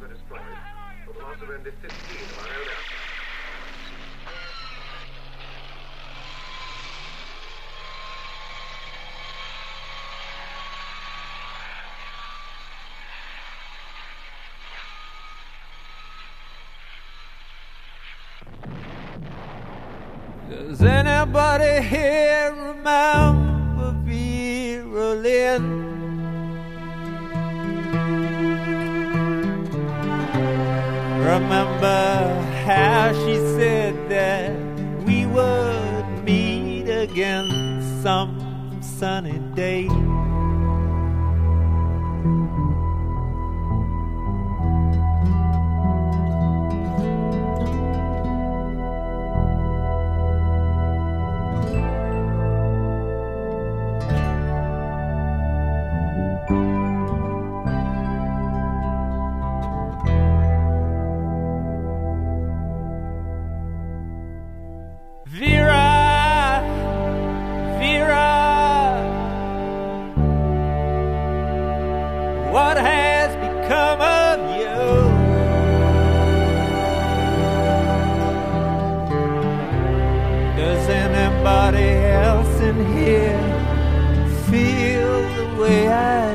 were destroyed for the loss of only 15 of our own aircraft. Does anybody here remember Vera Lynn? Remember how she said that we would meet again some sunny day? What has become of you? Does anybody else in here feel the way I